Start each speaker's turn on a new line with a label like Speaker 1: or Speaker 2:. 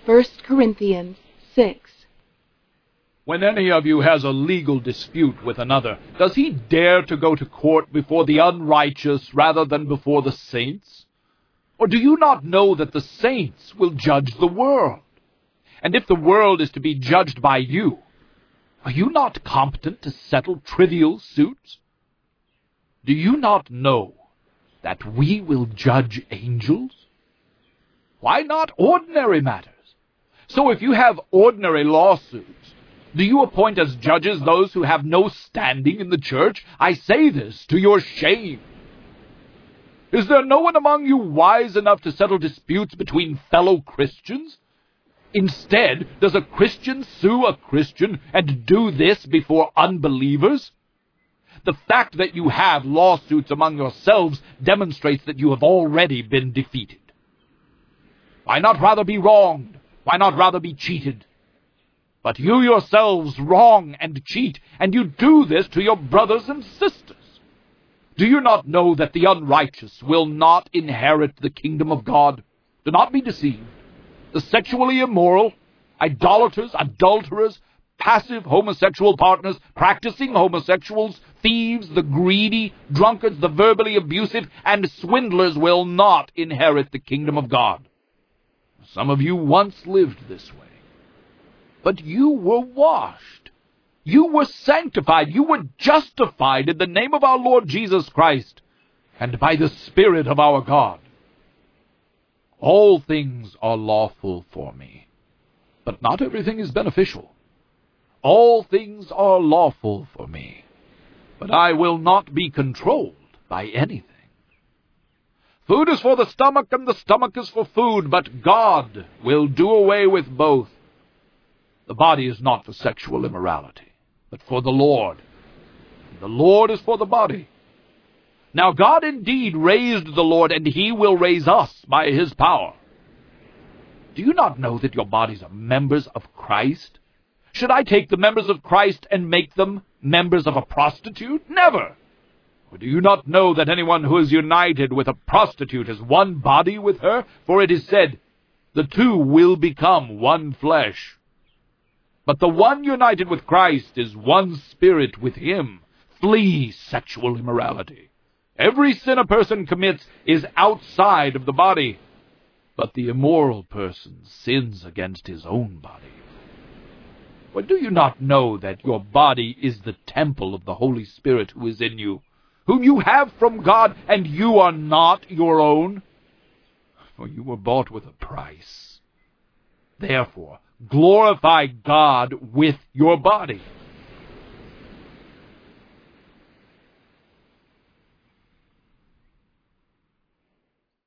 Speaker 1: 1 Corinthians 6.
Speaker 2: When any of you has a legal dispute with another, does he dare to go to court before the unrighteous rather than before the saints? Or do you not know that the saints will judge the world? And if the world is to be judged by you, are you not competent to settle trivial suits? Do you not know that we will judge angels? Why not ordinary matters? So if you have ordinary lawsuits, do you appoint as judges those who have no standing in the church? I say this to your shame. Is there no one among you wise enough to settle disputes between fellow Christians? Instead, does a Christian sue a Christian and do this before unbelievers? The fact that you have lawsuits among yourselves demonstrates that you have already been defeated. Why not rather be wronged? Why not rather be cheated? But you yourselves wrong and cheat, and you do this to your brothers and sisters. Do you not know that the unrighteous will not inherit the kingdom of God? Do not be deceived. The sexually immoral, idolaters, adulterers, passive homosexual partners, practicing homosexuals, thieves, the greedy, drunkards, the verbally abusive, and swindlers will not inherit the kingdom of God. Some of you once lived this way. But you were washed. You were sanctified. You were justified in the name of our Lord Jesus Christ and by the Spirit of our God. All things are lawful for me, but not everything is beneficial. All things are lawful for me, but I will not be controlled by anything. Food is for the stomach, and the stomach is for food, but God will do away with both. The body is not for sexual immorality, but for the Lord. The Lord is for the body. Now God indeed raised the Lord, and he will raise us by his power. Do you not know that your bodies are members of Christ? Should I take the members of Christ and make them members of a prostitute? Never! Or do you not know that anyone who is united with a prostitute is one body with her? For it is said, the two will become one flesh. But the one united with Christ is one spirit with him. Flee sexual immorality. Every sin a person commits is outside of the body, but the immoral person sins against his own body. For do you not know that your body is the temple of the Holy Spirit who is in you, whom you have from God, and you are not your own? For you were bought with a price. Therefore, glorify God with your body.